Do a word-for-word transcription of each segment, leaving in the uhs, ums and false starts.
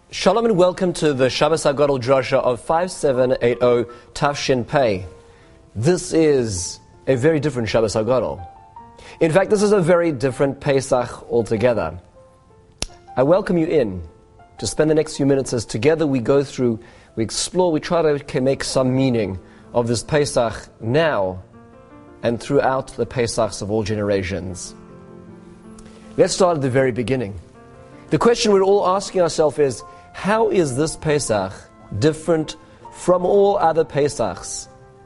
Shalom and welcome to the Shabbos HaGadol Drasha of five seven eight zero Tafshin Pei. This is a very different Shabbos HaGadol. In fact, this is a very different Pesach altogether. I welcome you in to spend the next few minutes as together we go through, we explore, we try to make some meaning of this Pesach now and throughout the Pesachs of all generations. Let's start at the very beginning. The question we're all asking ourselves is, how is this Pesach different from all other Pesachs?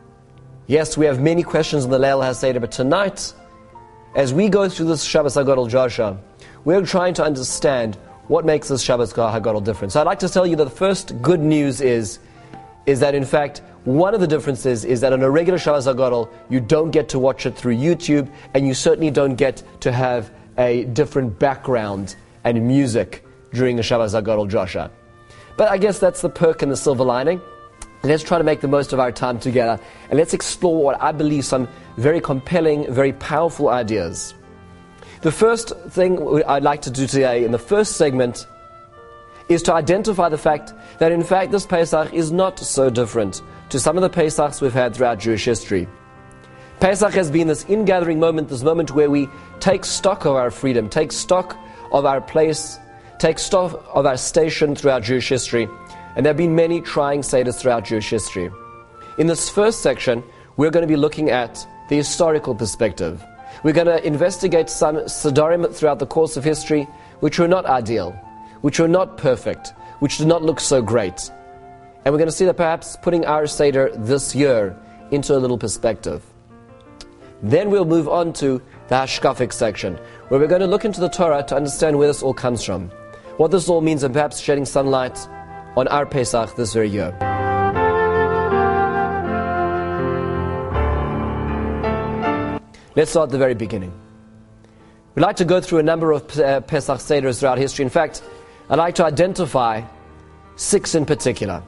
Yes, we have many questions on the Leil HaSeder, but tonight, as we go through this Shabbos HaGadol Drasha, we're trying to understand what makes this Shabbos HaGadol different. So I'd like to tell you that the first good news is, is that in fact, one of the differences is that on a regular Shabbos HaGadol, you don't get to watch it through YouTube, and you certainly don't get to have a different background and music during the Shabbos HaGadol Drasha. But I guess that's the perk and the silver lining. Let's try to make the most of our time together, and let's explore what I believe some very compelling, very powerful ideas. The first thing I'd like to do today in the first segment is to identify the fact that in fact this Pesach is not so different to some of the Pesachs we've had throughout Jewish history. Pesach has been this ingathering moment, this moment where we take stock of our freedom, take stock of our place, take stock of our station throughout Jewish history. And there have been many trying Seders throughout Jewish history. In this first section, we're going to be looking at the historical perspective. We're going to investigate some Sedarim throughout the course of history which were not ideal, which were not perfect, which did not look so great. And we're going to see that perhaps putting our Seder this year into a little perspective. Then we'll move on to the Hashkafic section, where we're going to look into the Torah to understand where this all comes from, what this all means, and perhaps shedding some light on our Pesach this very year. Let's start at the very beginning. We'd like to go through a number of uh, Pesach Seders throughout history. In fact, I'd like to identify six in particular.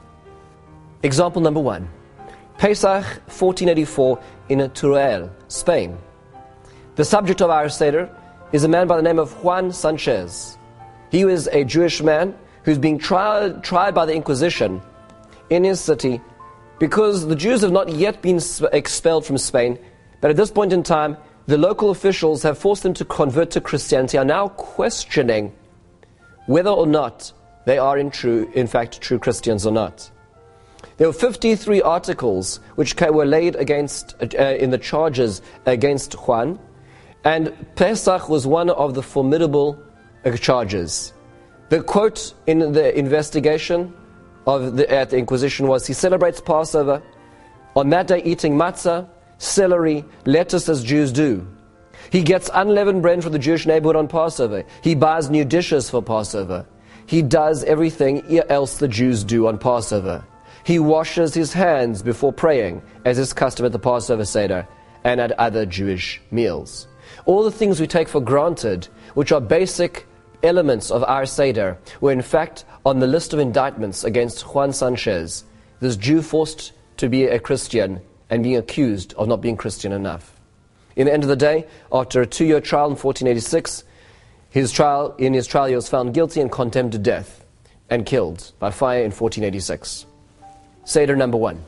Example number one. Pesach fourteen eighty-four in Teruel, Spain. The subject of our Seder is a man by the name of Juan Sanchez. He was a Jewish man who's being tried, tried by the Inquisition in his city because the Jews have not yet been expelled from Spain, but at this point in time, the local officials have forced them to convert to Christianity, are now questioning whether or not they are in true, in fact, true Christians or not. There were fifty-three articles which were laid against uh, in the charges against Juan, and Pesach was one of the formidable uh, charges. The quote in the investigation of the, at the Inquisition was, he celebrates Passover, on that day eating matzah, celery, lettuce as Jews do. He gets unleavened bread from the Jewish neighborhood on Passover. He buys new dishes for Passover. He does everything else the Jews do on Passover. He washes his hands before praying, as is custom at the Passover Seder and at other Jewish meals. All the things we take for granted, which are basic elements of our Seder, were in fact on the list of indictments against Juan Sanchez, this Jew forced to be a Christian and being accused of not being Christian enough. In the end of the day, after a two-year trial in fourteen eighty-six, his trial, in his trial he was found guilty and condemned to death and killed by fire in fourteen eighty-six. Seder number one.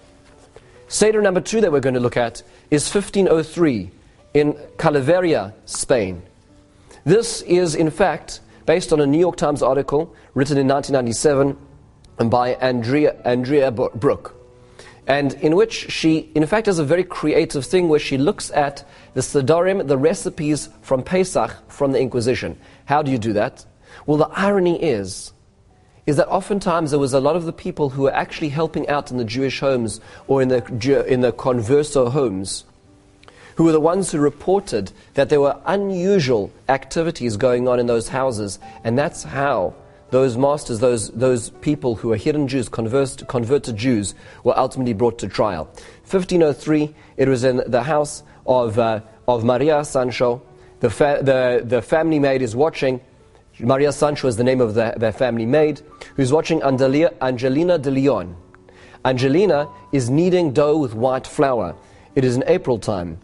Seder number two that we're going to look at is fifteen oh three in Calaveria, Spain. This is in fact based on a New York Times article written in nineteen ninety-seven by Andrea, Andrea Brooke, and in which she in fact has a very creative thing where she looks at the Sedarim, the recipes from Pesach from the Inquisition. How do you do that? Well, the irony is is that oftentimes there was a lot of the people who were actually helping out in the Jewish homes or in the in the converso homes, who were the ones who reported that there were unusual activities going on in those houses, and that's how those masters, those those people who were hidden Jews, converted, converted Jews, were ultimately brought to trial. fifteen oh three, it was in the house of uh, of Maria Sancho. The, fa- the the family maid is watching. Maria Sancho is the name of the, their family maid, who's watching Angelia, Angelina de Leon. Angelina is kneading dough with white flour. It is in April time.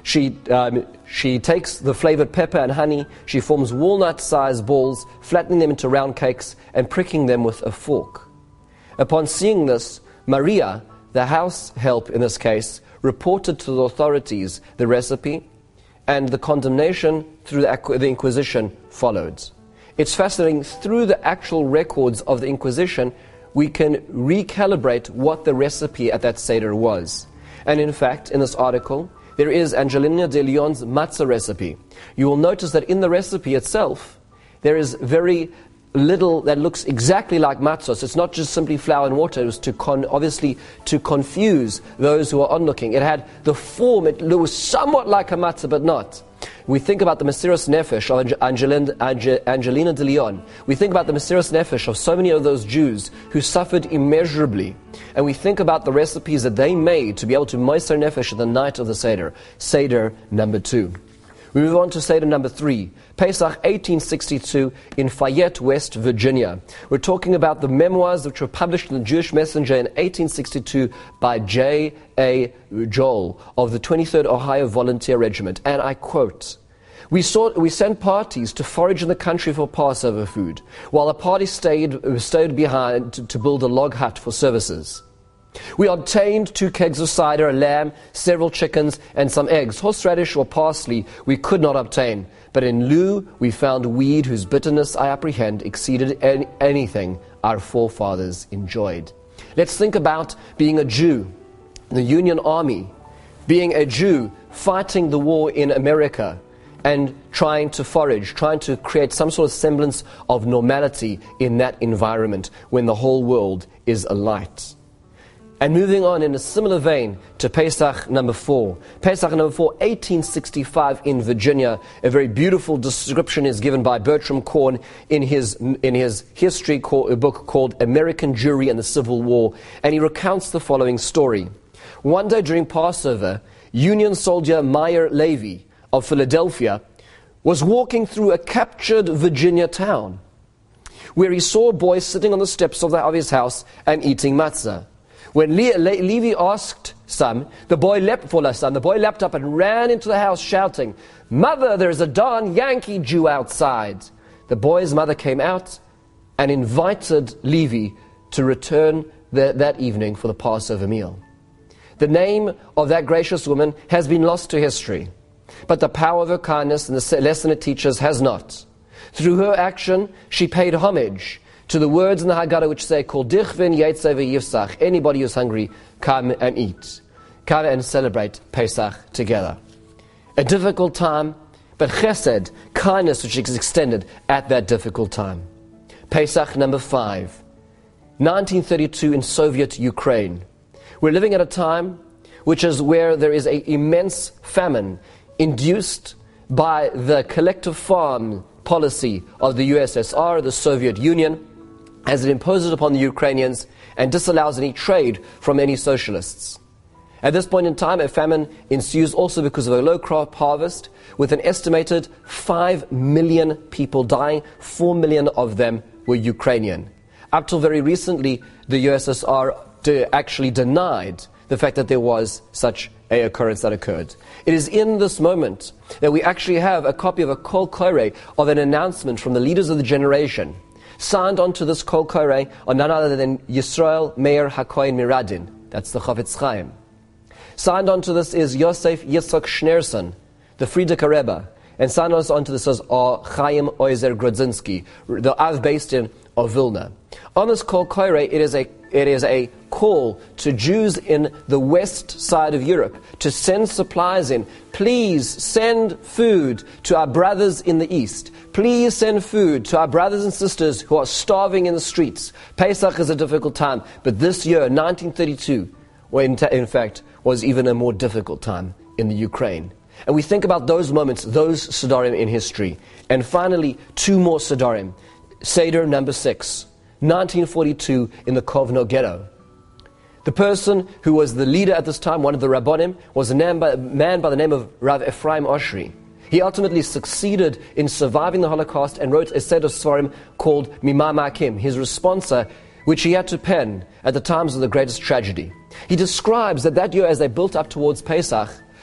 She, um, she takes the flavored pepper and honey, she forms walnut-sized balls, flattening them into round cakes and pricking them with a fork. Upon seeing this, Maria, the house help in this case, reported to the authorities the recipe, and the condemnation through the, the Inquisition followed. It's fascinating, through the actual records of the Inquisition, we can recalibrate what the recipe at that Seder was. And in fact, in this article, there is Angelina de Leon's matzah recipe. You will notice that in the recipe itself, there is very little that looks exactly like matzah. So it's not just simply flour and water. It was to con- obviously to confuse those who are onlooking. It had the form, it was somewhat like a matzah, but not. We think about the Mesiras Nefesh of Angelina, Angelina de Leon. We think about the Mesiras Nefesh of so many of those Jews who suffered immeasurably. And we think about the recipes that they made to be able to Moser Nefesh at the night of the Seder. Seder number two. We move on to Seder number three. Pesach eighteen sixty-two in Fayette, West Virginia. We're talking about the memoirs which were published in the Jewish Messenger in eighteen sixty-two by J A Joel of the twenty-third Ohio Volunteer Regiment. And I quote, We, sought, we sent parties to forage in the country for Passover food, while a party stayed, stayed behind to, to build a log hut for services. We obtained two kegs of cider, a lamb, several chickens, and some eggs. Horseradish or parsley we could not obtain, but in lieu we found weed whose bitterness, I apprehend, exceeded any, anything our forefathers enjoyed. Let's think about being a Jew, the Union Army, being a Jew fighting the war in America, and trying to forage, trying to create some sort of semblance of normality in that environment when the whole world is alight. And moving on in a similar vein to Pesach number four. Pesach number four, eighteen sixty-five in Virginia. A very beautiful description is given by Bertram Korn in his in his history called, a book called American Jewry and the Civil War. And he recounts the following story. One day during Passover, Union soldier Meyer Levy of Philadelphia was walking through a captured Virginia town, where he saw a boy sitting on the steps of, the, of his house and eating matzah. When Le- Le- Levi asked son, the boy leapt for son, the boy leapt up and ran into the house shouting, "Mother, there's a darn Yankee Jew outside." The boy's mother came out and invited Levi to return the, that evening for the Passover meal. The name of that gracious woman has been lost to history, but the power of her kindness and the lesson it teaches has not. Through her action, she paid homage to the words in the Haggadah which say, Kol dichvin yetzeh v'yifsach. Anybody who's hungry, come and eat. Come and celebrate Pesach together. A difficult time, but chesed, kindness which is extended at that difficult time. Pesach number five, nineteen thirty-two in Soviet Ukraine. We're living at a time which is where there is an immense famine induced by the collective farm policy of the U S S R, the Soviet Union, as it imposes upon the Ukrainians and disallows any trade from any socialists. At this point in time, a famine ensues also because of a low crop harvest, with an estimated five million people dying. four million of them were Ukrainian. Up till very recently, the U S S R de- actually denied the fact that there was such a occurrence that occurred. It is in this moment that we actually have a copy of a Kol Koreh of an announcement from the leaders of the generation. Signed onto this Kol Koreh are none other than Yisrael Meir HaKohen Miradin. That's the Chafetz Chaim. Signed onto this is Yosef Yitzchak Schneerson, the Frierdiker Rebbe. And signed onto this is Chaim Oizer Grodzinski, the Av Beis Din of Vilna. On this Kol Koreh, it is a it is a call to Jews in the west side of Europe to send supplies in. Please send food to our brothers in the east. Please send food to our brothers and sisters who are starving in the streets. Pesach is a difficult time, but this year, nineteen thirty-two, well, in, in fact, was even a more difficult time in the Ukraine. And we think about those moments, those Sedarim in history. And finally, two more Sedarim. Seder number six, nineteen forty-two in the Kovno ghetto. The person who was the leader at this time, one of the Rabbonim, was a man by, a man by the name of Rav Ephraim Oshri. He ultimately succeeded in surviving the Holocaust and wrote a set of Svarim called Mima Ma'akim, his responsa, which he had to pen at the times of the greatest tragedy. He describes that that year, as they built up towards Pesach,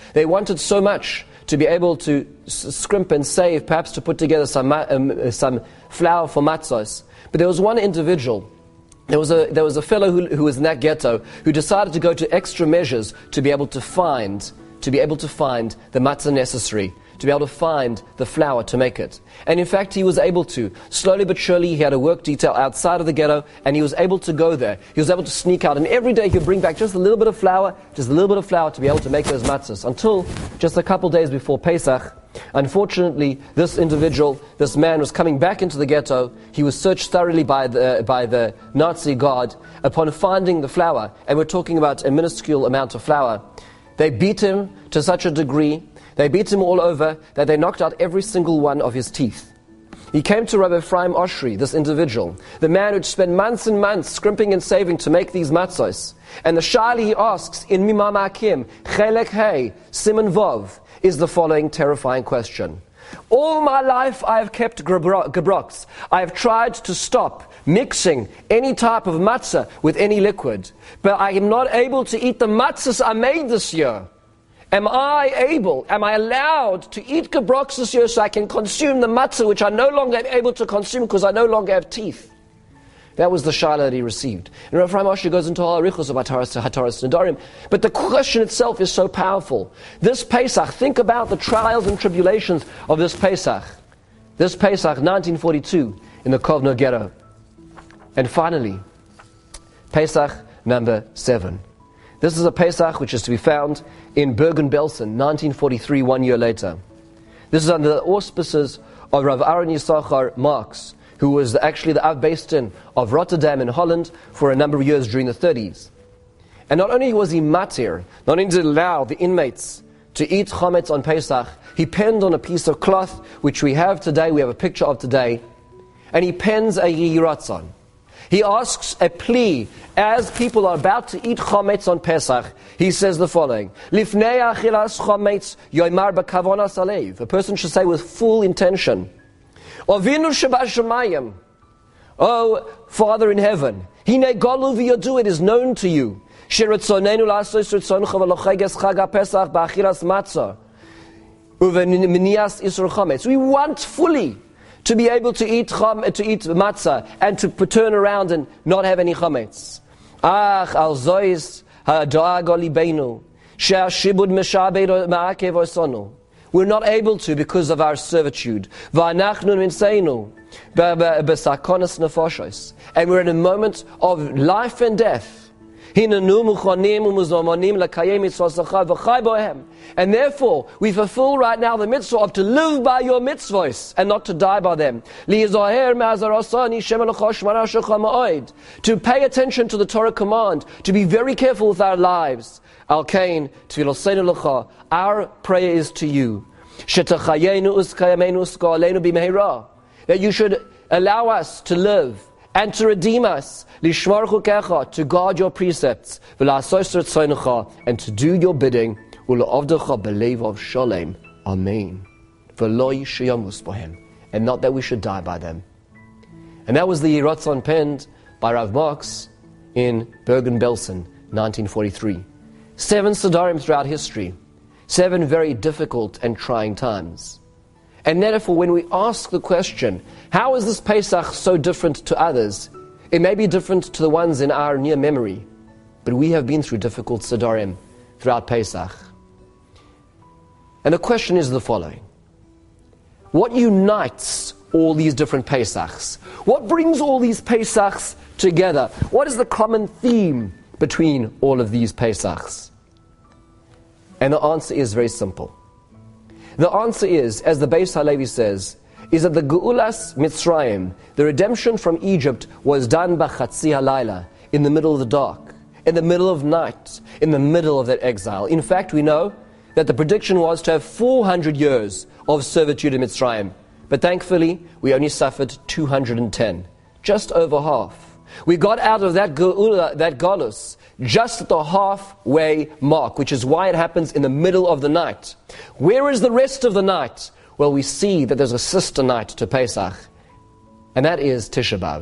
They wanted so much to be able to scrimp and save, perhaps to put together some, um, some flour for matzos. But there was one individual, there was a, there was a fellow who, who was in that ghetto who decided to go to extra measures to be able to find, to be able to find the matzah necessary, to be able to find the flour to make it. And in fact, he was able to. Slowly but surely, he had a work detail outside of the ghetto, and he was able to go there. He was able to sneak out, and every day he would bring back just a little bit of flour, just a little bit of flour to be able to make those matzahs. Until just a couple days before Pesach, unfortunately, this individual, this man was coming back into the ghetto. He was searched thoroughly by the, by the Nazi guard upon finding the flour, and we're talking about a minuscule amount of flour. They beat him to such a degree, they beat him all over, that they knocked out every single one of his teeth. He came to Rabbi Ephraim Oshri, this individual, the man who'd spent months and months scrimping and saving to make these matzos. And the shali he asks in Mimam Hakim, Chelek Hey, Siman Vov, is the following terrifying question. All my life I have kept gebroks. I have tried to stop mixing any type of matzah with any liquid, but I am not able to eat the matzahs I made this year. Am I able, am I allowed to eat gebroks this year so I can consume the matzah which I no longer am able to consume because I no longer have teeth? That was the shaila that he received. And Rav Chaim Oshri goes into halachichos of Hataras Nedarim. But the question itself is so powerful. This Pesach, think about the trials and tribulations of this Pesach. This Pesach, nineteen forty-two, in the Kovno ghetto. And finally, Pesach number seven. This is a Pesach which is to be found in Bergen-Belsen, nineteen forty-three, one year later. This is under the auspices of Rav Aaron Yisachar Marx, who was actually the Av Beis of Rotterdam in Holland for a number of years during the thirties. And not only was he matir, not only did he allow the inmates to eat chametz on Pesach, he penned on a piece of cloth, which we have today, we have a picture of today, and he pens a Yehi Ratzon. He asks a plea as people are about to eat chametz on Pesach. He says the following: Lifnei achilas chametz yoimar b'kavonas alev. A person should say with full intention, Ovinu shebashamayim, oh Father in heaven, hine golu v'yodu, it is known to you, sheratzonenu la'asos ritzoncha v'locheges chag ha'pesach ba'achilas matzah uve'minias isur chametz. We want fully to be able to eat cham, to eat matzah, and to turn around and not have any chametz. Ach al zois ha'da'ag olibeinu she'ashibud meshabed ma'akev osonu. We're not able to because of our servitude. V'anachnu minseinu b'sakonas nefashos, and we're in a moment of life and death. And therefore, we fulfill right now the mitzvah of to live by your mitzvahs and not to die by them. To pay attention to the Torah command, to be very careful with our lives. Our prayer is to you, that you should allow us to live and to redeem us, to guard your precepts, and to do your bidding. Amen. And not that we should die by them. And that was the Ratzon penned by Rav Marx in Bergen-Belsen, nineteen forty-three. Seven Siddharim throughout history. Seven very difficult and trying times. And therefore, when we ask the question, how is this Pesach so different to others? It may be different to the ones in our near memory, but we have been through difficult Siddharim throughout Pesach. And the question is the following: what unites all these different Pesachs? What brings all these Pesachs together? What is the common theme between all of these Pesachs? And the answer is very simple. The answer is, as the Beis Halevi says, is that the Geulas Mitzrayim, the redemption from Egypt, was done b'chatzi halayla, in the middle of the dark, in the middle of night, in the middle of that exile. In fact, we know that the prediction was to have four hundred years of servitude in Mitzrayim. But thankfully, we only suffered two hundred ten, just over half. We got out of that Geula, that Galus, just at the halfway mark, which is why it happens in the middle of the night. Where is the rest of the night? Well, we see that there's a sister night to Pesach, and that is Tisha B'Av.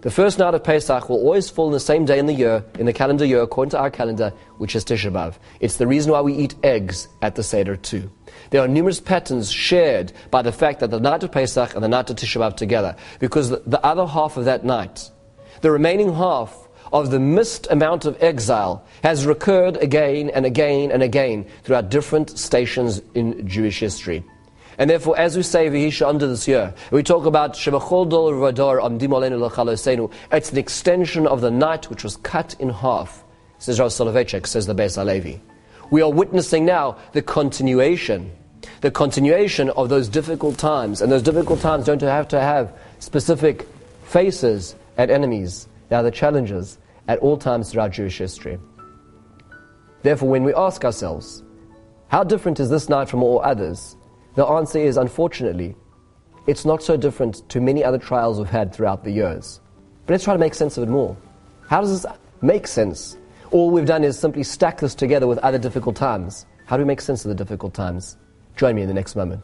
The first night of Pesach will always fall in the same day in the year, in the calendar year, according to our calendar, which is Tisha B'Av. It's the reason why we eat eggs at the Seder too. There are numerous patterns shared by the fact that the night of Pesach and the night of Tisha B'Av together, because the, the other half of that night, the remaining half of the missed amount of exile, has recurred again and again and again throughout different stations in Jewish history. And therefore, as we say V'hisha under this year, we talk about Shebachol Dol Vador Amdim Aleinu L'Chalosenu. It's an extension of the night which was cut in half, says Rav Soloveitchik, says the Beis Halevi. We are witnessing now the continuation, the continuation of those difficult times, and those difficult times don't have to have specific faces and enemies. They are the challenges at all times throughout Jewish history. Therefore, when we ask ourselves, how different is this night from all others? The answer is, unfortunately, it's not so different to many other trials we've had throughout the years. But let's try to make sense of it more. How does this make sense? All we've done is simply stack this together with other difficult times. How do we make sense of the difficult times? Join me in the next moment.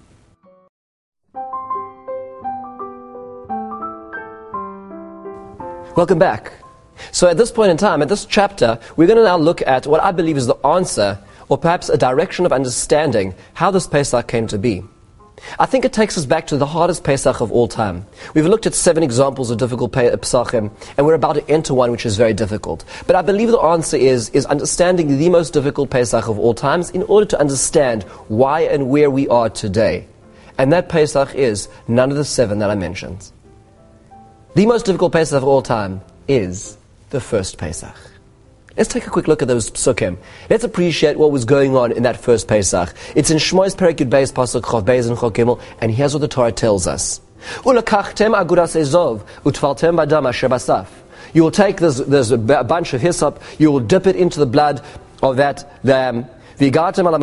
Welcome back. So at this point in time, at this chapter, we're going to now look at what I believe is the answer, or perhaps a direction of understanding how this Pesach came to be. I think it takes us back to the hardest Pesach of all time. We've looked at seven examples of difficult Pesachim, and we're about to enter one which is very difficult. But I believe the answer is, is understanding the most difficult Pesach of all times in order to understand why and where we are today. And that Pesach is none of the seven that I mentioned. The most difficult Pesach of all time is the first Pesach. Let's take a quick look at those psukim. Let's appreciate what was going on in that first Pesach. It's in Shmois Perek Yud Beis Pasuk Chav Beis and Chav Gimel, and here's what the Torah tells us: Ulakachtem agudas ezov utfaltem badam asher basaf. You will take this, this bunch of hyssop, you will dip it into the blood of that lamb, and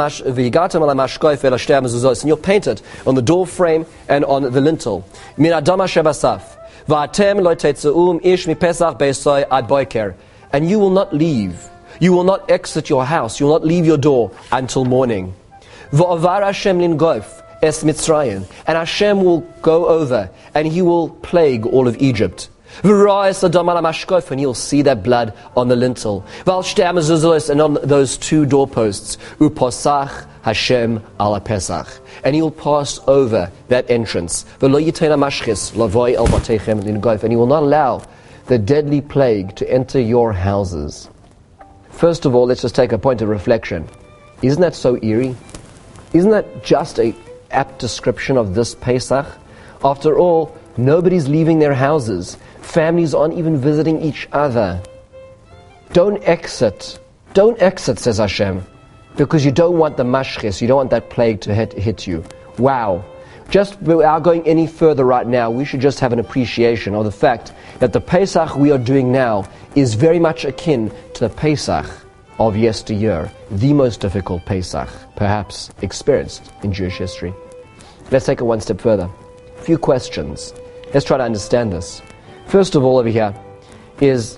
you'll paint it on the door frame and on the lintel. Min adam asher basaf. Va'atem lo tetzeum ish mi Pesach beisoy ad boiker. And you will not leave. You will not exit your house. You will not leave your door until morning. V'avar Hashem lingof es Mitzrayim. And Hashem will go over and He will plague all of Egypt. V'ra es adam ala mashkof. And you'll see that blood on the lintel. V'al shtei mezuzos, and on those two doorposts. Uposach Hashem ala Pesach. And He will pass over that entrance. V'lo yitena mashchis lavoi el batechem lingof. And He will not allow the deadly plague to enter your houses. First of all, let's just take a point of reflection. Isn't that so eerie? Isn't that just an apt description of this Pesach? After all, nobody's leaving their houses. Families aren't even visiting each other. Don't exit. Don't exit, says Hashem, because you don't want the mashchis, you don't want that plague to hit, hit you. Wow. Just without going any further right now, we should just have an appreciation of the fact that the Pesach we are doing now is very much akin to the Pesach of yesteryear, the most difficult Pesach perhaps experienced in Jewish history. Let's take it one step further. A few questions. Let's try to understand this. First of all, over here is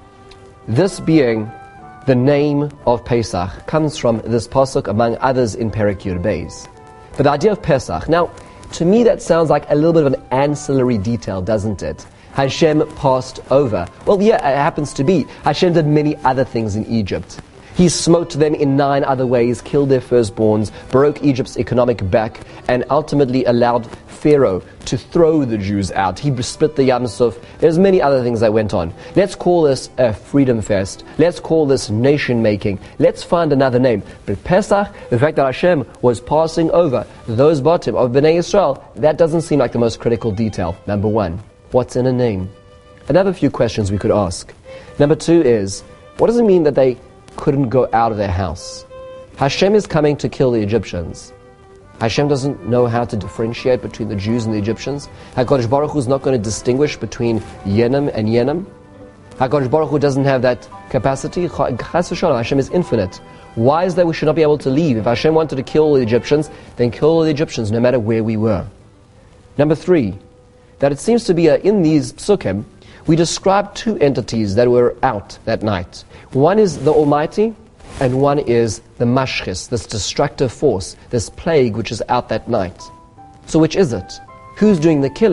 this being the name of Pesach comes from this pasuk, among others, in Perek Yud Beis. But the idea of Pesach, now, to me that sounds like a little bit of an ancillary detail, doesn't it? Hashem passed over. Well, yeah, it happens to be. Hashem did many other things in Egypt. He smote them in nine other ways, killed their firstborns, broke Egypt's economic back, and ultimately allowed Pharaoh to throw the Jews out. He split the Yam Suf. There's many other things that went on. Let's call this a freedom fest. Let's call this nation making. Let's find another name. But Pesach, the fact that Hashem was passing over those Batim of Bnei Yisrael, that doesn't seem like the most critical detail. Number one, what's in a name? Another few questions we could ask. Number two is, what does it mean that they couldn't go out of their house? Hashem is coming to kill the Egyptians. Hashem doesn't know how to differentiate between the Jews and the Egyptians. HaKadosh Baruch Hu is not going to distinguish between Yenim and Yenim. HaKadosh Baruch Hu doesn't have that capacity. Chas v'shalom, Hashem is infinite. Why is that we should not be able to leave? If Hashem wanted to kill all the Egyptians, then kill all the Egyptians no matter where we were. Number three, that it seems to be a, in these psukim, we describe two entities that were out that night. One is the Almighty, and one is the Mashchis, this destructive force, this plague which is out that night. So which is it? Who's doing the killing?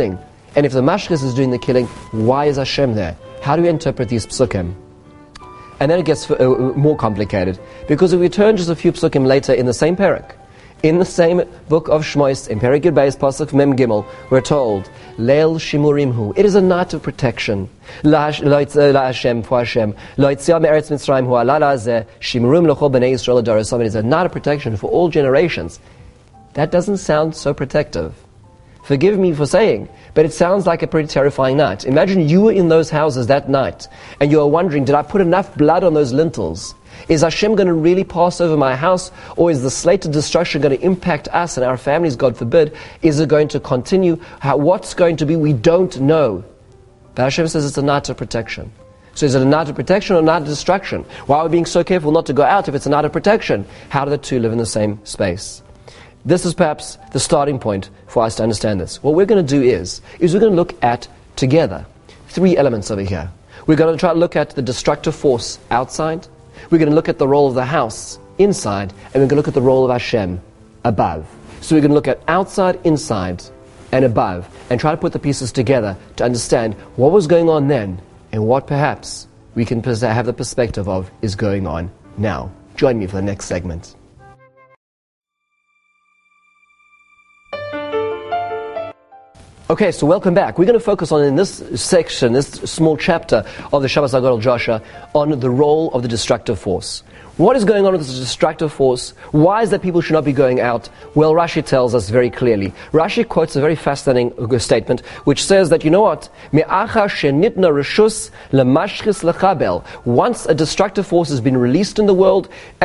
And if the Mashchis is doing the killing, why is Hashem there? How do we interpret these psukim? And then it gets uh, more complicated, because if we turn just a few psukim later in the same parak, in the same book of Shmois, in Perek Yud Beis, Pasuk Mem Gimel, we're told, Leil Shimurim Hu. It is a night of protection. La Hashem, for Hashem. Lo Yitzia Me'eretz Mitzrayim Hu Ala Lazeh, Shimurim L'chol B'nei Yisrael Adarasom. It is a night of protection for all generations. That doesn't sound so protective. Forgive me for saying, but it sounds like a pretty terrifying night. Imagine you were in those houses that night, and you are wondering, did I put enough blood on those lintels? Is Hashem going to really pass over my house? Or is the slated destruction going to impact us and our families, God forbid? Is it going to continue? How, what's going to be? We don't know. But Hashem says it's a night of protection. So is it a night of protection or a night of destruction? Why are we being so careful not to go out if it's a night of protection? How do the two live in the same space? This is perhaps the starting point for us to understand this. What we're going to do is, is we're going to look at, together, three elements over here. We're going to try to look at the destructive force outside. We're going to look at the role of the house inside, and we're going to look at the role of Hashem above. So we're going to look at outside, inside, and above, and try to put the pieces together to understand what was going on then, and what perhaps we can have the perspective of is going on now. Join me for the next segment. Okay, so welcome back. We're going to focus on, in this section, this small chapter of the Shabbos HaGadol Joshua, on the role of the destructive force. What is going on with this destructive force? Why is that people should not be going out? Well, Rashi tells us very clearly. Rashi quotes a very fascinating statement, which says that, you know what? Once a destructive force has been released in the world,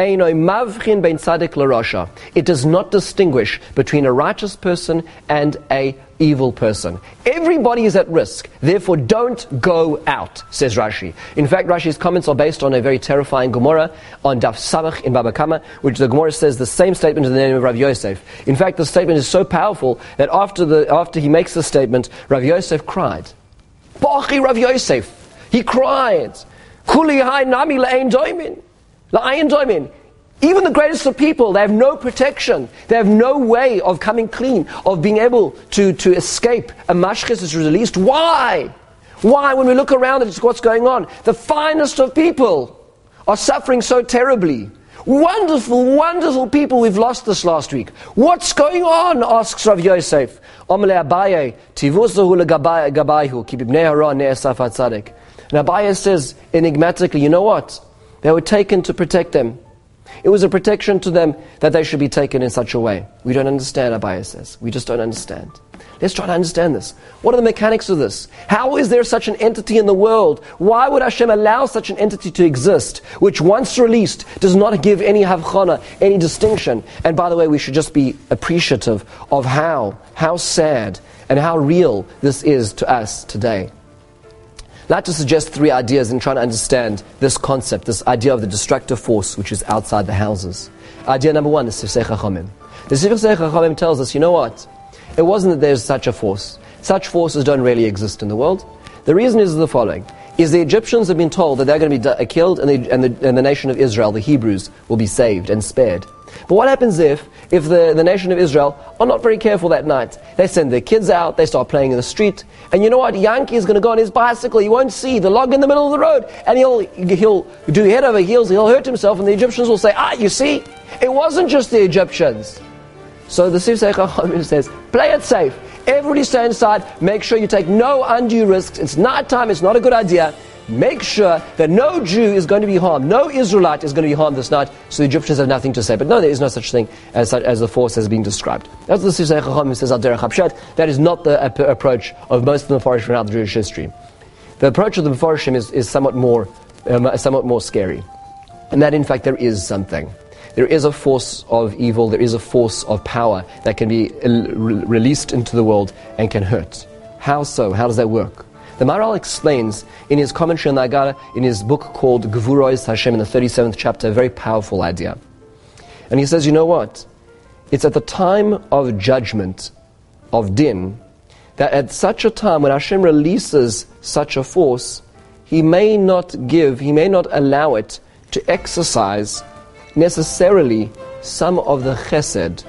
it does not distinguish between a righteous person and a evil person. Everybody is at risk. Therefore, don't go out, says Rashi. In fact, Rashi's comments are based on a very terrifying Gemara on Daf Samach in Baba Kama, which the Gemara says the same statement in the name of Rav Yosef. In fact, the statement is so powerful that after the after he makes the statement, Rav Yosef cried. Bachi Rav Yosef. He cried. Kuli hai nami la'ayin doimin. La'ayin doimin. Even the greatest of people, they have no protection. They have no way of coming clean, of being able to, to escape. A mashchis is released. Why? Why, when we look around at what's going on, the finest of people are suffering so terribly. Wonderful, wonderful people we've lost this last week. What's going on? Asks Rav Yosef. And Abaye says enigmatically, you know what? They were taken to protect them. It was a protection to them that they should be taken in such a way. We don't understand, Abaye says. We just don't understand. Let's try to understand this. What are the mechanics of this? How is there such an entity in the world? Why would Hashem allow such an entity to exist, which once released does not give any havchana, any distinction? And by the way, we should just be appreciative of how, how sad and how real this is to us today. I'd like to suggest three ideas in trying to understand this concept, this idea of the destructive force which is outside the houses. Idea number one, the Sifsei Chachamim. The Sifsei Chachamim tells us, you know what? It wasn't that there's such a force. Such forces don't really exist in the world. The reason is the following. Is the Egyptians have been told that they're going to be di- killed and the, and, the, and the nation of Israel, the Hebrews, will be saved and spared. But what happens if, if the, the nation of Israel are not very careful that night? They send their kids out, they start playing in the street, and you know what? Yankee is going to go on his bicycle, he won't see the log in the middle of the road, and he'll, he'll do head over heels, he'll hurt himself, and the Egyptians will say, ah, you see, it wasn't just the Egyptians. So the Sifsei Chachamim says, play it safe. Everybody stay inside, make sure you take no undue risks. It's night time, it's not a good idea. Make sure that no Jew is going to be harmed, no Israelite is going to be harmed this night, so the Egyptians have nothing to say. But no, there is no such thing as such, as the force has been described. That's the Sifsei Chachamim says, Al Derech HaPshat. That is not the ap- approach of most of the Mefarshim throughout the Jewish history. The approach of the Mefarshim is, is somewhat more, um, somewhat more scary. And that in fact there is something. There is a force of evil, there is a force of power that can be re- released into the world and can hurt. How so? How does that work? The Maharal explains in his commentary on the Agada, in his book called Gevurois Hashem, in the thirty-seventh chapter, a very powerful idea. And he says, you know what? It's at the time of judgment, of din, that at such a time when Hashem releases such a force, He may not give, He may not allow it to exercise necessarily some of the chesed,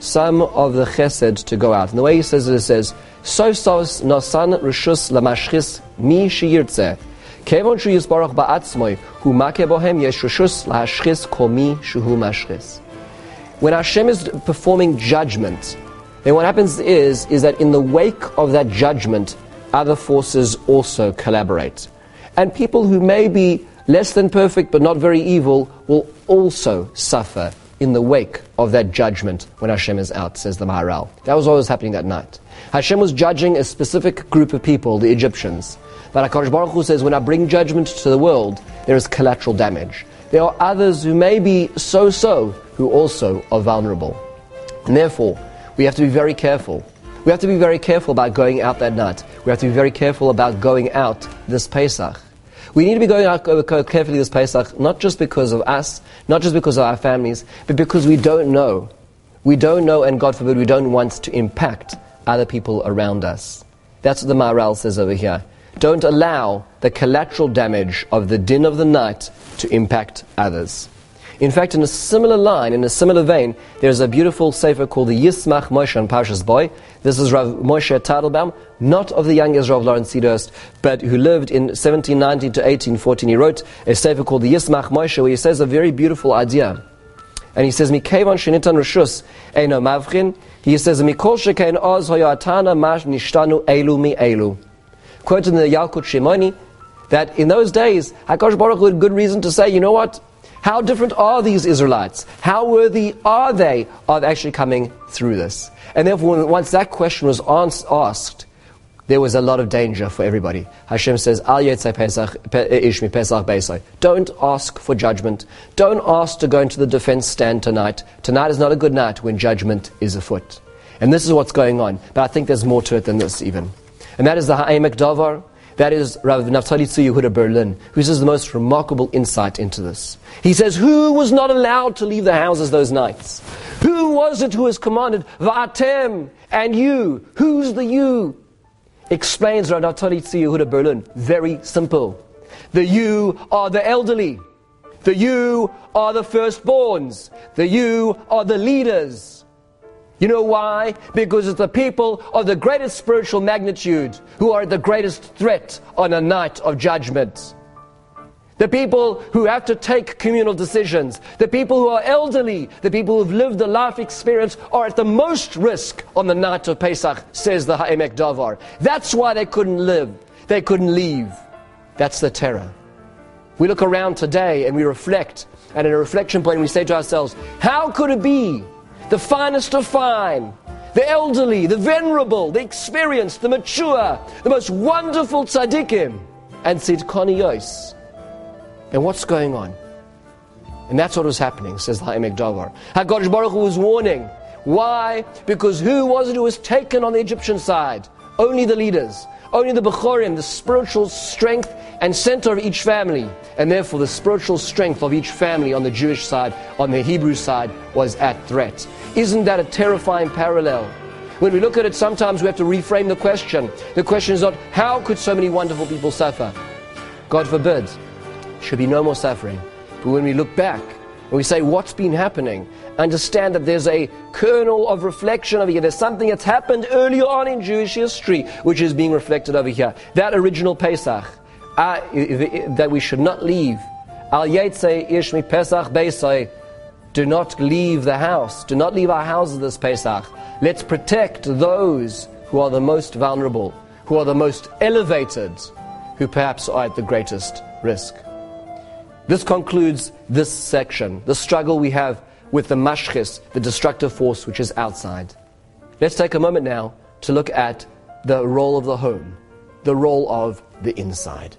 some of the chesed to go out. And the way he says it, it says, So sos nosan rishus lamashchis mi sheyirtzeh. Kevon shu yisbarach ba'atzmoi, hu makeh bohem yesh rishus lahashchis kol mi shuhu mashchis. When Hashem is performing judgment, then what happens is, is that in the wake of that judgment, other forces also collaborate. And people who may be less than perfect but not very evil will also suffer in the wake of that judgment when Hashem is out, says the Maharal. That was what was happening that night. Hashem was judging a specific group of people, the Egyptians. But HaKadosh Baruch Hu says, when I bring judgment to the world, there is collateral damage. There are others who may be so-so, who also are vulnerable. And therefore, we have to be very careful. We have to be very careful about going out that night. We have to be very careful about going out this Pesach. We need to be going out carefully this Pesach, not just because of us, not just because of our families, but because we don't know. We don't know, and God forbid, we don't want to impact other people around us. That's what the Maharal says over here. Don't allow the collateral damage of the din of the night to impact others. In fact, in a similar line, in a similar vein, there's a beautiful sefer called the Yismach Moshe on Parshas Boy. This is Rav Moshe Tadelbaum, not of the young Ezra of Lawrence Cedars, but who lived in seventeen ninety to eighteen fourteen. He wrote a sefer called the Yismach Moshe, where he says a very beautiful idea. And he says, Mikevon shenitan rishus eino mavchin. He says, Mikol shekein oz hoyatana mash nishtanu elu mi elu. Quoted in the Yalkut Shimoni, that in those days, HaKadosh Baruch Hu had good reason to say, you know what? How different are these Israelites? How worthy are they of actually coming through this? And therefore, once that question was asked, there was a lot of danger for everybody. Hashem says, Al yetzei Pesach, ish mi Pesach beisai. Don't ask for judgment. Don't ask to go into the defense stand tonight. Tonight is not a good night when judgment is afoot. And this is what's going on. But I think there's more to it than this even. And that is the Ha'emek Davar. That is Rav Naftali Tzvi Yehuda Berlin, who says the most remarkable insight into this. He says, who was not allowed to leave the houses those nights? Who was it who was commanded? Va'atem, and you. Who's the you? Explains Rav Naftali Tzvi Yehuda Berlin. Very simple. The you are the elderly. The you are the firstborns. The you are the leaders. You know why? Because it's the people of the greatest spiritual magnitude who are the greatest threat on a night of judgment. The people who have to take communal decisions, the people who are elderly, the people who've lived the life experience are at the most risk on the night of Pesach, says the Ha'emek Davar. That's why they couldn't live. They couldn't leave. That's the terror. We look around today and we reflect, and at a reflection point we say to ourselves, how could it be the finest of fine, the elderly, the venerable, the experienced, the mature, the most wonderful tzaddikim, and tzidkoni yos? And what's going on? And that's what was happening, says the Ha'emek Davar. HaKadosh Baruch Hu was warning. Why? Because who was it who was taken on the Egyptian side? Only the leaders. Only the Bechorim, the spiritual strength and center of each family. And therefore the spiritual strength of each family on the Jewish side, on the Hebrew side, was at threat. Isn't that a terrifying parallel? When we look at it, sometimes we have to reframe the question. The question is not, how could so many wonderful people suffer? God forbid. There should be no more suffering. But when we look back, and we say, what's been happening? Understand that there's a kernel of reflection over here. There's something that's happened earlier on in Jewish history, which is being reflected over here. That original Pesach, uh, that we should not leave. Al yetzei ish mi Pesach beisai. Do not leave the house. Do not leave our houses this Pesach. Let's protect those who are the most vulnerable, who are the most elevated, who perhaps are at the greatest risk. This concludes this section, the struggle we have with the mashchis, the destructive force which is outside. Let's take a moment now to look at the role of the home, the role of the inside.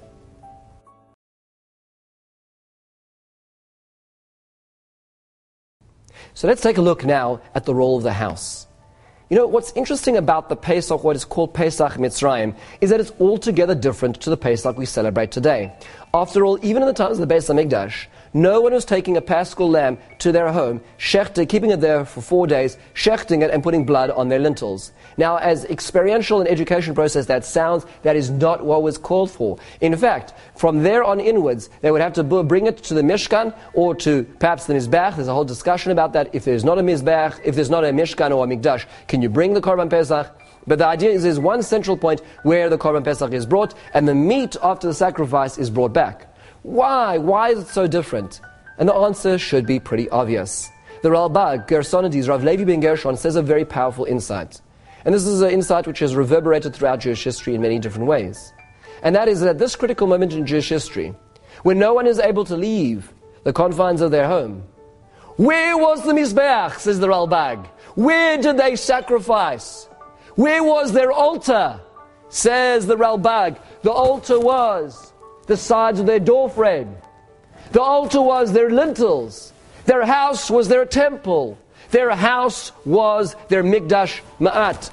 So let's take a look now at the role of the house. You know, what's interesting about the Pesach, what is called Pesach Mitzrayim, is that it's altogether different to the Pesach we celebrate today. After all, even in the times of the Beis HaMikdash, No one was taking a Paschal lamb to their home, shechter, keeping it there for four days, shechting it and putting blood on their lintels. Now, as experiential and education process that sounds, that is not what was called for. In fact, from there on inwards, they would have to bring it to the Mishkan or to perhaps the Mizbech. There's a whole discussion about that. If there's not a Mizbech, if there's not a Mishkan or a Mikdash, can you bring the Korban Pesach? But the idea is there's one central point where the Korban Pesach is brought, and the meat after the sacrifice is brought back. Why? Why is it so different? And the answer should be pretty obvious. The Ralbag, Gersonides, Rav Levi ben Gershon, says a very powerful insight. And this is an insight which has reverberated throughout Jewish history in many different ways. And that is that at this critical moment in Jewish history, when no one is able to leave the confines of their home, where was the Mizbeach, says the Ralbag? Where did they sacrifice? Where was their altar? Says the Ralbag, the altar was the sides of their door frame. The altar was their lintels. Their house was their temple. Their house was their Mikdash Ma'at.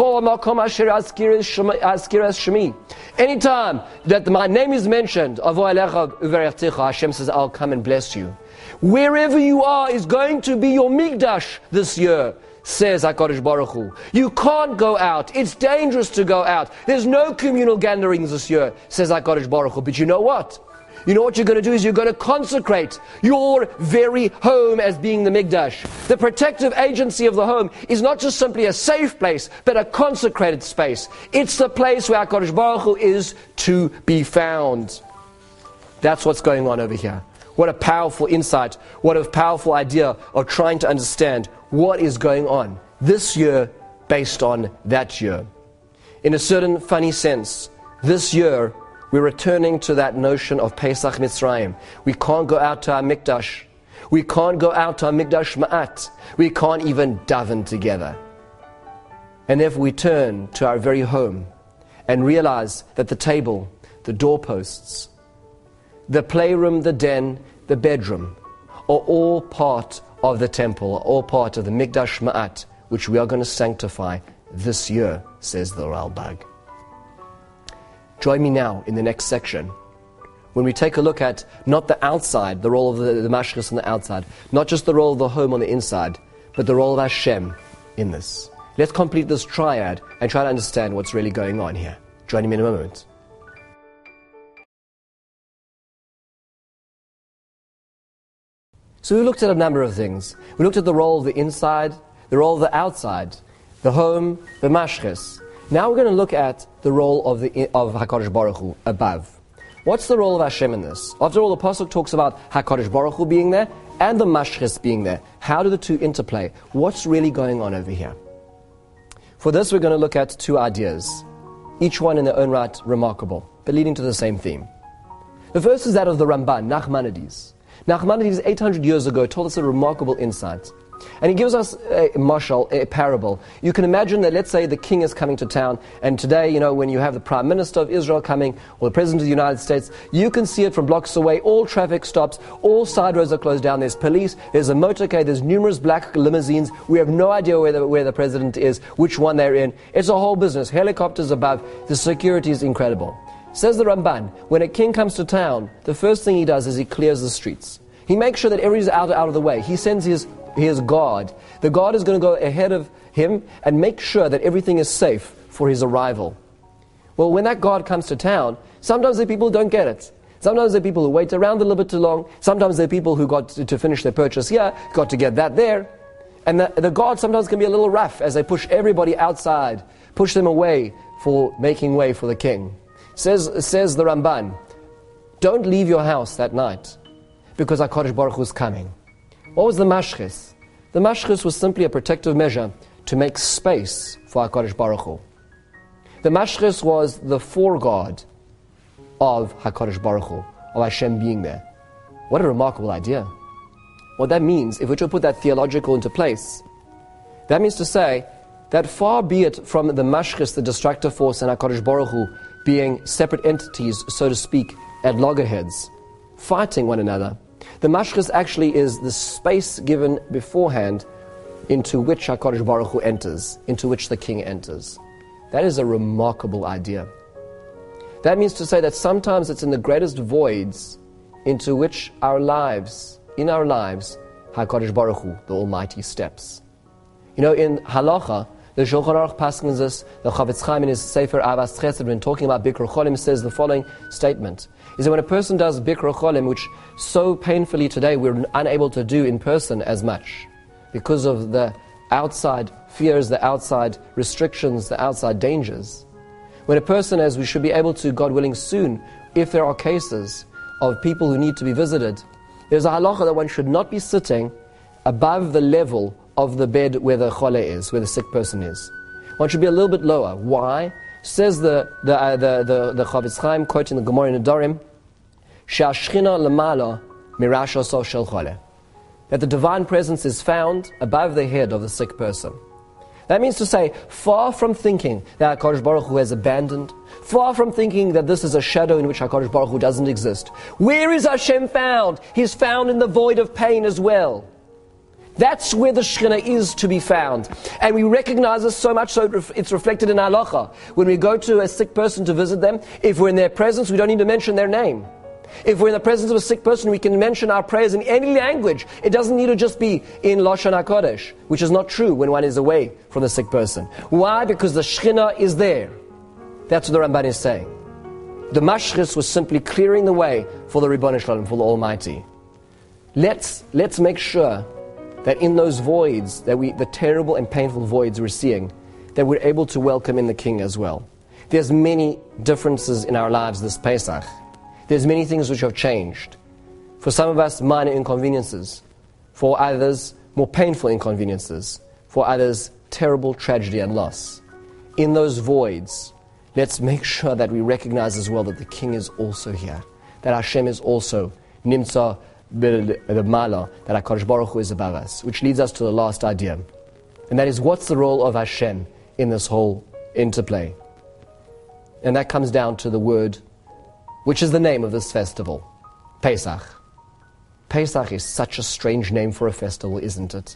Anytime that my name is mentioned, Hashem says, I'll come and bless you. Wherever you are is going to be your Mikdash this year, says HaKadosh Baruch Hu. You can't go out. It's dangerous to go out. There's no communal gatherings this year, says HaKadosh Baruch Hu. But you know what? You know what you're going to do is you're going to consecrate your very home as being the Mikdash. The protective agency of the home is not just simply a safe place, but a consecrated space. It's the place where HaKadosh Baruch Hu is to be found. That's what's going on over here. What a powerful insight. What a powerful idea of trying to understand what is going on this year based on that year. In a certain funny sense, this year we're returning to that notion of Pesach Mitzrayim. We can't go out to our Mikdash. We can't go out to our Mikdash Ma'at. We can't even daven together. And if we turn to our very home and realize that the table, the doorposts, the playroom, the den, the bedroom are all part of the temple, are all part of the Mikdash Ma'at, which we are going to sanctify this year, says the Ralbag. Join me now in the next section when we take a look at not the outside, the role of the, the mashchis on the outside, not just the role of the home on the inside, but the role of Hashem in this. Let's complete this triad and try to understand what's really going on here. Join me in a moment. So we looked at a number of things. We looked at the role of the inside, the role of the outside, the home, the mashchis. Now we're going to look at the role of the of HaKadosh Baruch Hu above. What's the role of Hashem in this? After all, the Pasuk talks about HaKadosh Baruch Hu being there and the mashchis being there. How do the two interplay? What's really going on over here? For this, we're going to look at two ideas, each one in their own right remarkable, but leading to the same theme. The first is that of the Ramban, Nachmanides. Nachmanides, eight hundred years ago, told us a remarkable insight. And he gives us a mashal, a parable. You can imagine that, let's say, the king is coming to town, and today, you know, when you have the Prime Minister of Israel coming, or the President of the United States, you can see it from blocks away. All traffic stops, all side roads are closed down. There's police, there's a motorcade, there's numerous black limousines. We have no idea where the, where the President is, which one they're in. It's a whole business. Helicopters above. The security is incredible. Says the Ramban, when a king comes to town, the first thing he does is he clears the streets. He makes sure that everybody's out, out of the way. He sends his his guard. The guard is going to go ahead of him and make sure that everything is safe for his arrival. Well, when that guard comes to town, sometimes there are people who don't get it. Sometimes there are people who wait around a little bit too long. Sometimes there are people who got to, to finish their purchase here, got to get that there. And the, the guard sometimes can be a little rough as they push everybody outside, push them away for making way for the king. Says, says the Ramban, don't leave your house that night because HaKadosh Baruch Hu is coming. What was the mashchis? The mashchis was simply a protective measure to make space for HaKadosh Baruch Hu. The mashchis was the foreguard of HaKadosh Baruch Hu, of Hashem being there. What a remarkable idea. What that means, if we were to put that theological into place, that means to say that far be it from the mashchis, the distractive force, and HaKadosh Baruch Hu being separate entities, so to speak, at loggerheads, fighting one another, the mashchis actually is the space given beforehand into which HaKadosh Baruch Hu enters, into which the king enters. That is a remarkable idea. That means to say that sometimes it's in the greatest voids into which our lives, in our lives, HaKadosh Baruch Hu, the Almighty, steps. You know, in Halacha, the Shulchan Aruch paskins us, the Chavetz Chaim in his Sefer Avas Chesed, when talking about Bikur Cholim, says the following statement, is that when a person does Bikur Cholim, which so painfully today we're unable to do in person as much, because of the outside fears, the outside restrictions, the outside dangers. When a person, as we should be able to, God willing, soon, if there are cases of people who need to be visited, there's a halacha that one should not be sitting above the level of the bed where the chole is, where the sick person is. One should be a little bit lower. Why? Says the the uh, the the, the Chavetz Chaim, quoting the Gemara in Nedarim, She'ashchina lemala mirashoso shel chole, that the divine presence is found above the head of the sick person. That means to say, far from thinking that HaKadosh Baruch Hu has abandoned, far from thinking that this is a shadow in which HaKadosh Baruch Hu doesn't exist. Where is Hashem found? He's found in the void of pain as well. That's where the Shekhinah is to be found. And we recognize this so much so it's reflected in halacha. When we go to a sick person to visit them, if we're in their presence, we don't need to mention their name. If we're in the presence of a sick person, we can mention our prayers in any language. It doesn't need to just be in Lashon HaKodesh, which is not true when one is away from the sick person. Why? Because the Shekhinah is there. That's what the Ramban is saying. The Mashchis was simply clearing the way for the Ribbon Shalom, for the Almighty. Let's, let's make sure that in those voids, that we, the terrible and painful voids we're seeing, that we're able to welcome in the King as well. There's many differences in our lives this Pesach. There's many things which have changed. For some of us, minor inconveniences. For others, more painful inconveniences. For others, terrible tragedy and loss. In those voids, let's make sure that we recognize as well that the King is also here. That Hashem is also Nimtza B'Mala, that HaKadosh Baruch Hu is above us. Which leads us to the last idea. And that is, what's the role of Hashem in this whole interplay? And that comes down to the word, which is the name of this festival, Pesach. Pesach is such a strange name for a festival, isn't it?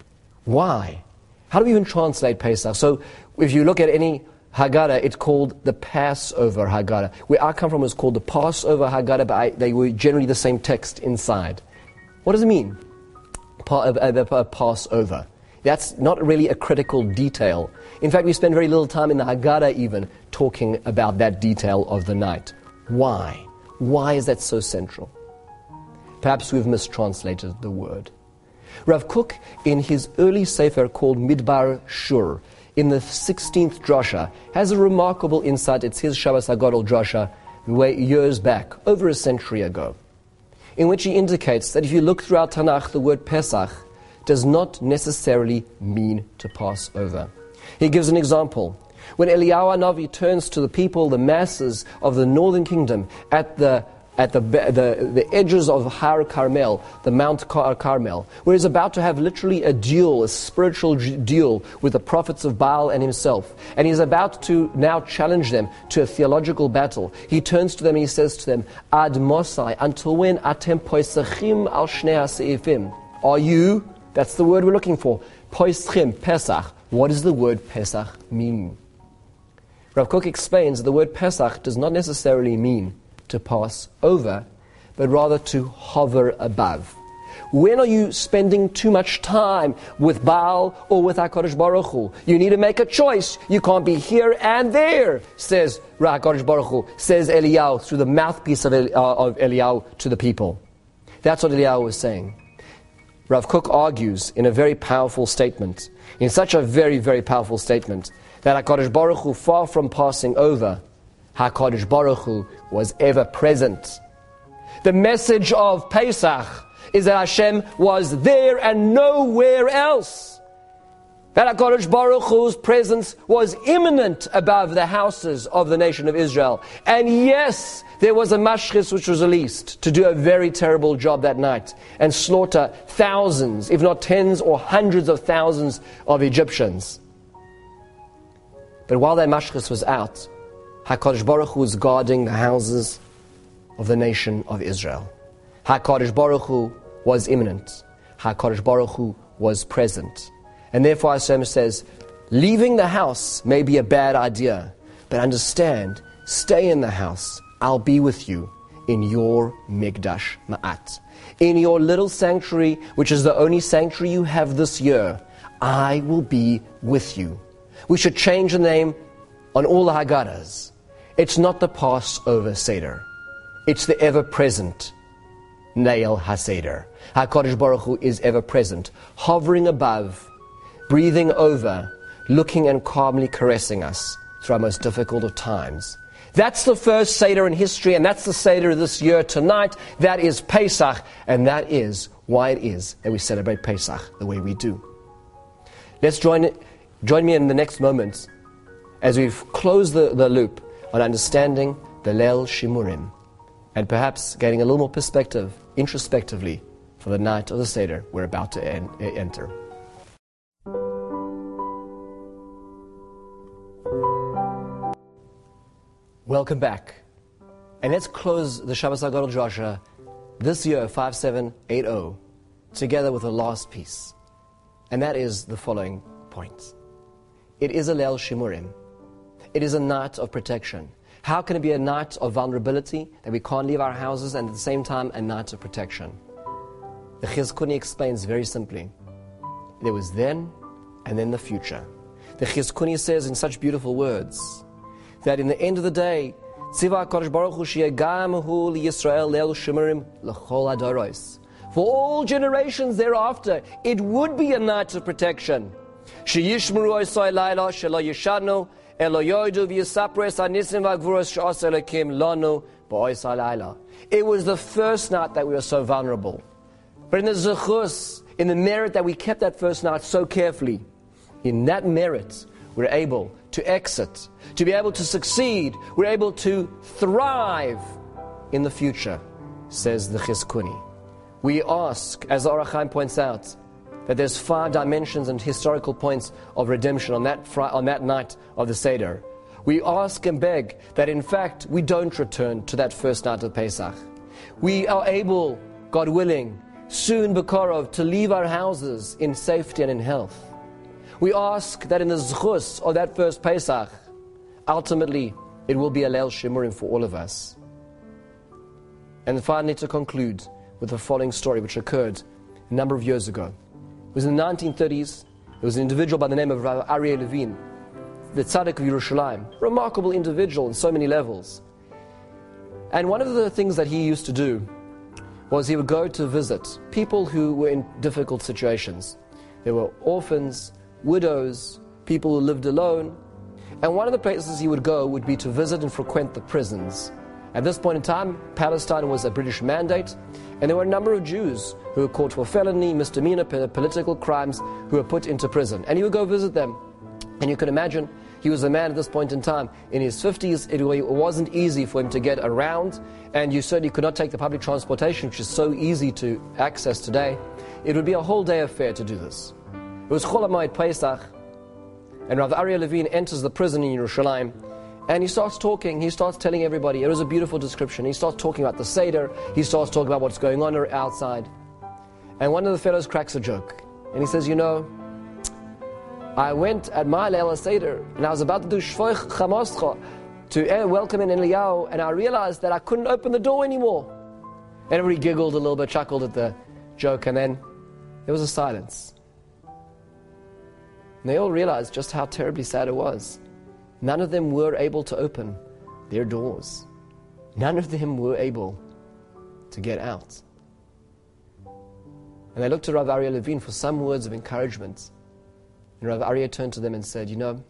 Why? How do we even translate Pesach? So if you look at any Haggadah, it's called the Passover Haggadah. Where I come from, it's called the Passover Haggadah, but I, they were generally the same text inside. What does it mean? Pa, uh, uh, uh, Passover. That's not really a critical detail. In fact, we spend very little time in the Haggadah even talking about that detail of the night. Why? Why is that so central? Perhaps we've mistranslated the word. Rav Kook, in his early sefer called Midbar Shur, in the sixteenth drasha, has a remarkable insight. It's his Shabbos HaGadol drasha, way years back, over a century ago, in which he indicates that if you look throughout Tanakh, the word Pesach does not necessarily mean to pass over. He gives an example. When Eliyahu Hanavi turns to the people, the masses of the northern kingdom, at the at the the, the edges of Har Carmel, the Mount Car- Carmel, where he's about to have literally a duel, a spiritual duel with the prophets of Baal and himself, and he's about to now challenge them to a theological battle. He turns to them and he says to them, Ad Mosai, until when atem poisachim al shnei haseifim? Are you, that's the word we're looking for, poischim, Pesach. What does the word Pesach mean? Rav Kook explains that the word Pesach does not necessarily mean to pass over, but rather to hover above. When are you spending too much time with Baal or with HaKadosh Baruch Hu? You need to make a choice. You can't be here and there, says HaKadosh Baruch Hu, says Eliyahu, through the mouthpiece of, Eli- uh, of Eliyahu to the people. That's what Eliyahu was saying. Rav Kook argues in a very powerful statement, in such a very, very powerful statement, that HaKadosh Baruch Hu, far from passing over, HaKadosh Baruch Hu was ever present. The message of Pesach is that Hashem was there and nowhere else. That HaKadosh Baruch Hu's presence was imminent above the houses of the nation of Israel. And yes, there was a mashchis which was released to do a very terrible job that night and slaughter thousands, if not tens or hundreds of thousands of Egyptians. But while that mashchis was out, HaKadosh Baruch Hu was guarding the houses of the nation of Israel. HaKadosh Baruch Hu was imminent. HaKadosh Baruch Hu was present. And therefore Hashem says, leaving the house may be a bad idea, but understand, stay in the house. I'll be with you. in your Mikdash Ma'at. In your little sanctuary, which is the only sanctuary you have this year, I will be with you. We should change the name on all the Haggadahs. It's not the Passover Seder. It's the ever-present Neil HaSeder. HaKadosh Baruch Hu is ever-present, hovering above, breathing over, looking and calmly caressing us through our most difficult of times. That's the first Seder in history, and that's the Seder this year tonight. That is Pesach, and that is why it is that we celebrate Pesach the way we do. Let's join, join me in the next moments as we've closed the, the loop on understanding the Leil Shimurim, and perhaps getting a little more perspective, introspectively, for the night of the Seder we're about to en- enter. Welcome back. And let's close the Shabbos HaGadol Joshua this year, five seven eight zero, together with the last piece. And that is the following point. It is a Leil Shimurim. It is a night of protection. How can it be a night of vulnerability, that we can't leave our houses, and at the same time a night of protection? The Chizkuni explains very simply. There was then, and then the future. The Chizkuni says in such beautiful words, that in the end of the day, Tziva HaKadosh Baruch Hu she'yagam hu liYisrael leil shimurim l'chol hadoros. For all generations thereafter, it would be a night of protection. She'yishmeru osai laila shelo yishanu elo yoidu v'yisapres hanisim v'gvuros she'asa Elokim lanu ba'osai laila. It was the first night that we were so vulnerable. But in the zechus, in the merit that we kept that first night so carefully, in that merit, we're able to exit, to be able to succeed, we're able to thrive in the future, says the Chizkuni. We ask, as the Orach Chaim points out, that there's five dimensions and historical points of redemption on that, fri- on that night of the Seder. We ask and beg that in fact we don't return to that first night of Pesach. We are able, God willing, soon Bekorov, to leave our houses in safety and in health. We ask that in the zchus of that first Pesach, ultimately it will be a Leil Shimurim for all of us. And finally, to conclude with the following story which occurred a number of years ago. It was in the nineteen thirties. There was an individual by the name of Rav Aryeh Levine, the Tzaddik of Yerushalayim, remarkable individual in so many levels. And one of the things that he used to do was he would go to visit people who were in difficult situations. There were orphans, widows, people who lived alone. And one of the places he would go would be to visit and frequent the prisons. At this point in time, Palestine was a British mandate, and there were a number of Jews who were caught for felony, misdemeanor, political crimes, who were put into prison. And he would go visit them. And you can imagine, he was a man at this point in time, in his fifties, it wasn't easy for him to get around, and you certainly could not take the public transportation, which is so easy to access today. It would be a whole day affair to do this. It was Chol HaMoed Pesach, and Rav Aryeh Levine enters the prison in Yerushalayim, and he starts talking, he starts telling everybody. It was a beautiful description. He starts talking about the Seder, he starts talking about what's going on outside. And one of the fellows cracks a joke, and he says, you know, I went at my Leil Seder, and I was about to do Shvoich Chamoscha, to welcome in Eliyahu, and I realized that I couldn't open the door anymore. And everybody giggled a little bit, chuckled at the joke, and then there was a silence. And they all realized just how terribly sad it was. None of them were able to open their doors. None of them were able to get out. And they looked to Rav Aryeh Levine for some words of encouragement. And Rav Aryeh turned to them and said, you know,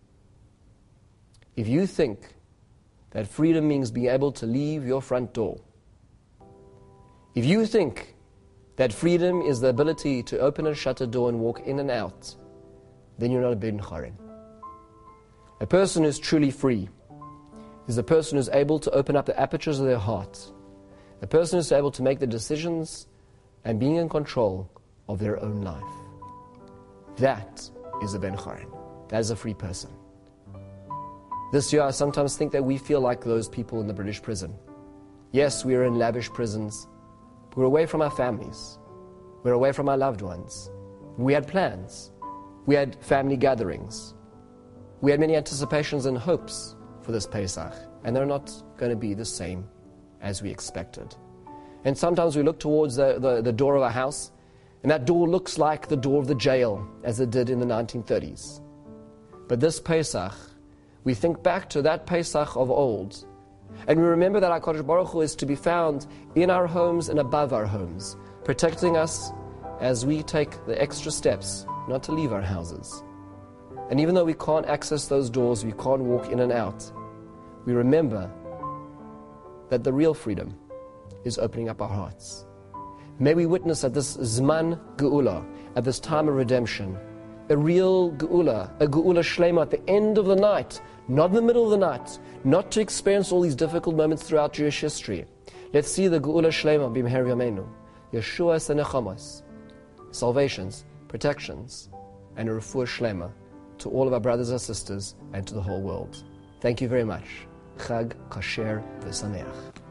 if you think that freedom means being able to leave your front door, if you think that freedom is the ability to open and shut a door and walk in and out, then you're not a Ben Chorin. A person who's truly free is a person who's able to open up the apertures of their heart, a person who's able to make the decisions and being in control of their own life. That is a Ben Chorin. That is a free person. This year I sometimes think that we feel like those people in the British prison. Yes, we are in lavish prisons. We're away from our families. We're away from our loved ones. We had plans. We had family gatherings. We had many anticipations and hopes for this Pesach, and they're not going to be the same as we expected. And sometimes we look towards the, the, the door of our house, and that door looks like the door of the jail, as it did in the nineteen thirties. But this Pesach, we think back to that Pesach of old, and we remember that our HaKadosh Baruch Hu is to be found in our homes and above our homes, protecting us as we take the extra steps not to leave our houses. And even though we can't access those doors, we can't walk in and out, we remember that the real freedom is opening up our hearts. May we witness at this Zman Geula, at this time of redemption, a real Geula, a Geula Shlema at the end of the night, not in the middle of the night, not to experience all these difficult moments throughout Jewish history. Let's see the Geula Shlema b'mher yameinu, Yeshuas and Nechamas, salvations, protections, and a refuah Shlema to all of our brothers and sisters and to the whole world. Thank you very much. Chag Kasher V'Sameach.